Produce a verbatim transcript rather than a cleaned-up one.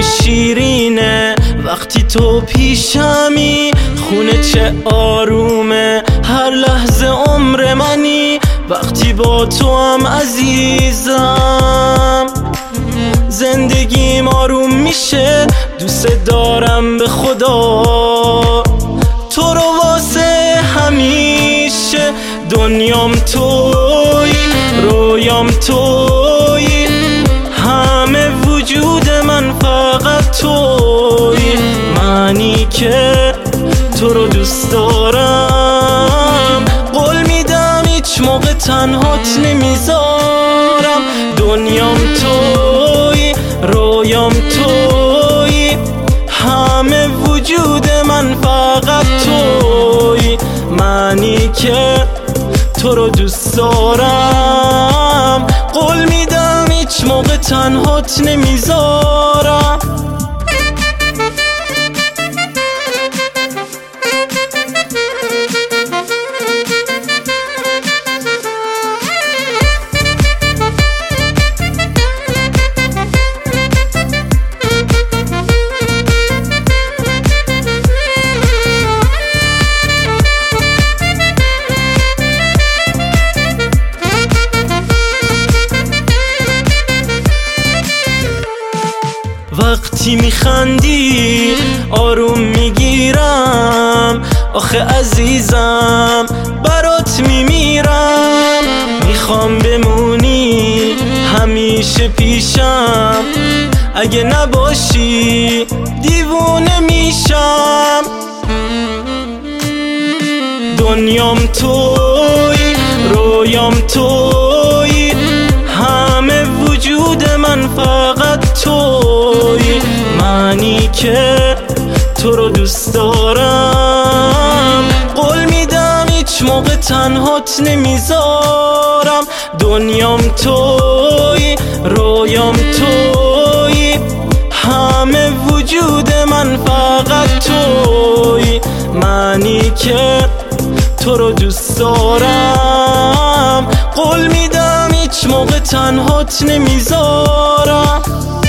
شیرینه وقتی تو پیشمی، خونه چه آرومه هر لحظه عمر منی وقتی با تو هم عزیزم. زندگیم آروم میشه، دوست دارم به خدا تو رو واسه همیشه. دنیام توی، رویام توی، همه وجود من فقط توی. منی که تو رو دوست دارم، قول میدم هیچ موقع تنهات نمیذارم. دنیام توی، رویام توی، همه وجود من فقط توی. منی که تو رو دوست دارم، قول میدم هیچ موقع تنهات نمیذارم. وقتی میخندی آروم میگیرم، آخه عزیزم برات میمیرم. میخوام بمونی همیشه پیشم، اگه نباشی دیوونه میشم. دنیام توی، رویام توی، همه وجود من فقط توی. منی که تو رو دوست دارم، قول میدم هیچ موقع تنهات نمیذارم. دنیام توی، رویام توی، همه وجود من فقط توی. منی که تو رو دوست دارم، قول میدم هیچ موقع تنهات نمیذارم.